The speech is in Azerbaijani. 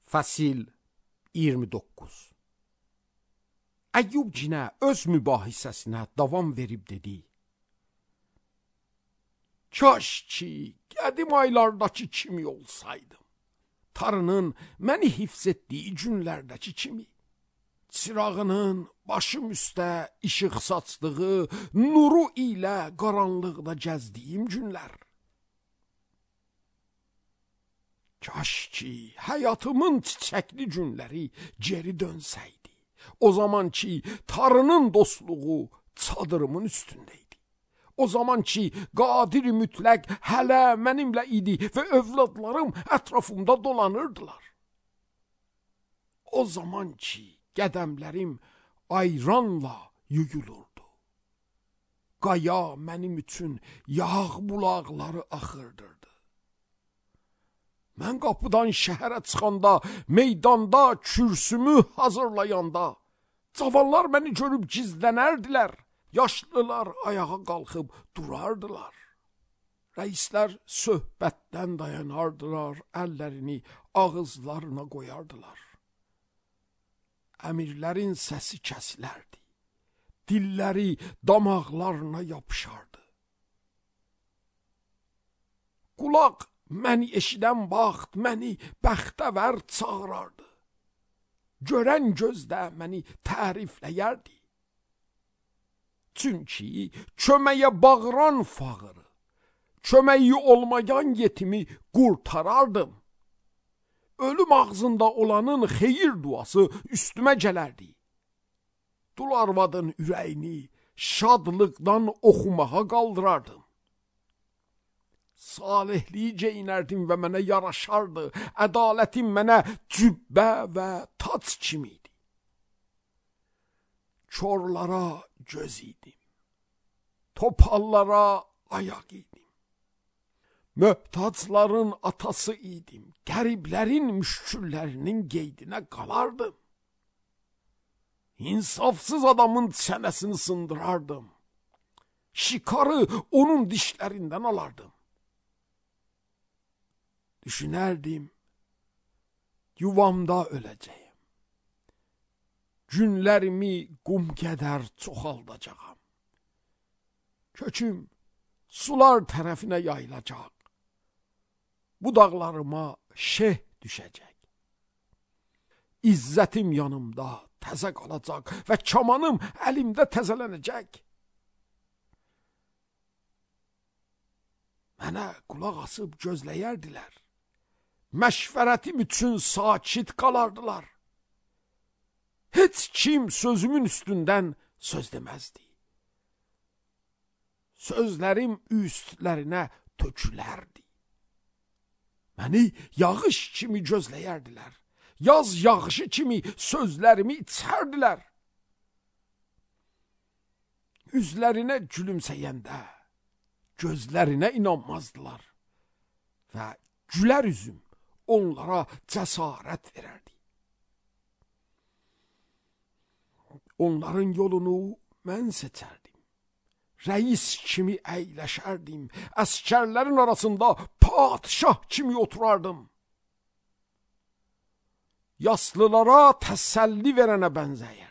Fəsil 29. Əyyub cinə öz mübahisəsinə davam verib dedi: Kaş ki, qədim aylardakı kimi olsaydım. Tarının məni hifz etdiyi günlərdəki kimi. Çırağının başım üstə işıq saçdığı nuru ilə qaranlıqda gəzdiyim günlər. Kaş ki, həyatımın çiçəkli günləri geri dönsəydi. O zaman ki, Tarının dostluğu çadırımın üstündeydi. O zaman ki, qadir mütləq hələ mənimlə idi və övladlarım ətrafımda dolanırdılar. O zaman ki, qədəmlərim ayranla yuyulurdu. Qaya mənim üçün yağ bulaqları axırdırdı. Mən qapıdan şəhərə çıxanda, meydanda kürsümü hazırlayanda, cavanlar məni görüb gizlənərdilər, yaşlılar ayağa qalxıb durardılar. Rəislər söhbətdən dayanardılar, əllərini ağızlarına qoyardılar. Əmirlərin səsi kəsilərdi, dilləri damaqlarına yapışardı. Qulaq məni eşidən vaxt məni bəxtəvər çağırardı. Görən gözdə məni tərifləyərdi. Çünki köməyə bağıran fağırı, köməyi olmayan yetimi qurtarardım. Ölüm ağzında olanın xeyir duası üstümə gələrdi. Dul arvadın ürəyini şadlıqdan oxumağa qaldırardım. Salihliyi geyinərdim və mənə yaraşardı. Ədalətim mənə cübbə və tac kimiydi. Korlara göz idim. Topallara ayaq idim. Möhtacların atası idim. Qəriblərin müşküllərinin qeydinə qalardım. İnsafsız adamın çənəsini sındırardım. Şikarı onun dişlərindən alardım. Düşünərdim, yuvamda öləcəyim. Günlərimi qum qədər çoxaldacağam. Köküm sular tərəfinə yayılacaq. Budaqlarıma şeh düşəcək. İzzətim yanımda təzə qalacaq və kamanım əlimdə təzələnəcək. Mənə qulaq asıb gözləyərdilər. Məşvərətim üçün sakit qalardılar. Heç kim sözümün üstündən söz deməzdi. Sözlərim üstlərinə tökülərdi. Məni yağış kimi gözləyərdilər. Yaz yağışı kimi sözlərimi içərdilər. Üzlərinə gülümsəyəndə gözlərinə inanmazdılar və gülər üzüm onlara cəsarət verərdi. Onların yolunu mən seçərdim. Rəis kimi əyləşərdim. Əskərlərin arasında padişah kimi oturardım. Yaslılara təsəlli verənə bənzəyər.